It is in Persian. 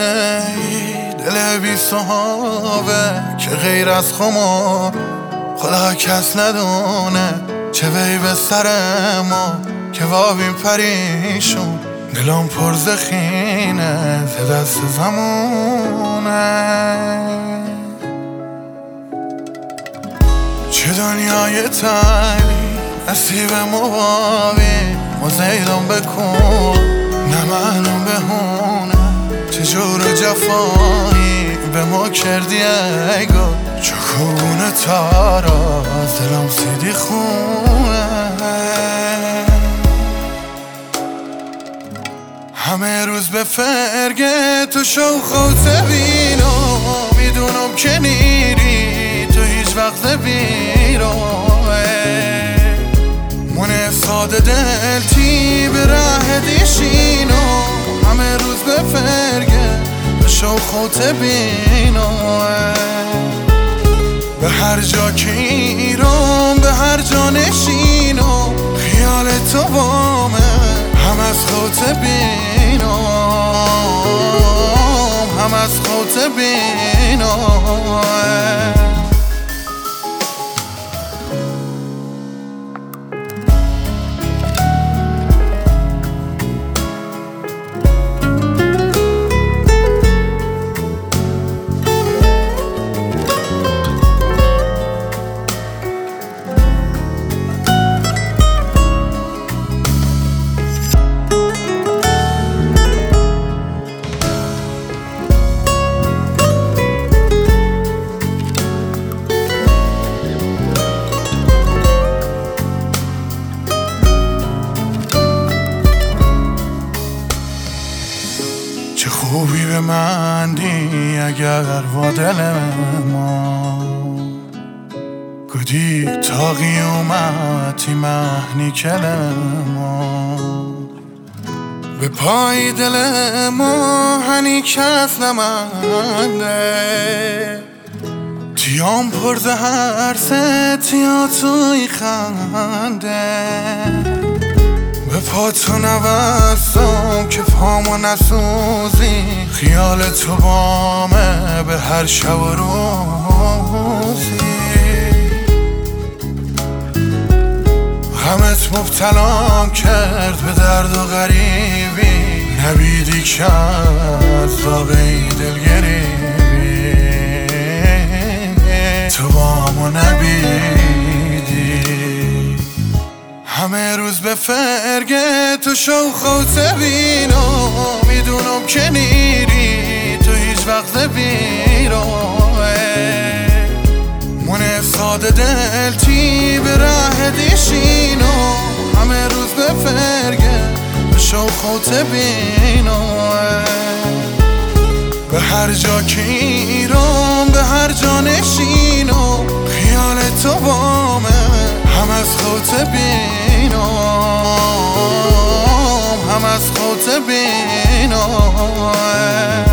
منه دل بی صحابه که غیر از خما خدا کس ندونه چه وی به سر ما که وابیم پریشون دلم پر زخینه ز دست زمونه چه دنیای تنی نصیب مبابی مزیدم بکن نه منم بهونه چه جور جفایی به ما کردی ای گل چکونه تارا دلم سیدی خونه همه روز به فرگه تو شوخوت بینو میدونم که نیری تو هیچ وقت بیرو من ساده دلتی به ره دیشینو همه روز به فرگه تو شوخوت بینو به هر جا که ایرم به هر جا نشینو خیال تو بامه هم از خوت بینم هم از خوت بینم چه خوبی به من دی اگر با دل ما گودی تا قیامتی مهنی کل ما به پای دل ما هنی کس نمانده تیام پر زهر تیا توی خنده به پاتو نوستم که پامو نسوزی خیال تو بامه به هر شب و روزی غمت مبتلام کرد به درد و غریبی نبیدی که از داغی دلگریبی تو بامو نبیدی همه روز به فرگه تو شوخوت بینو میدونم که نیری تو هیچ وقت بیرو من ساده دلتی به ره دیشینو همه روز به فرگه تو شوخوت بینو به هر جا که ایرم به هر جا نشینو خیال تو بامه هم از خوت بینم هم از خوت بینم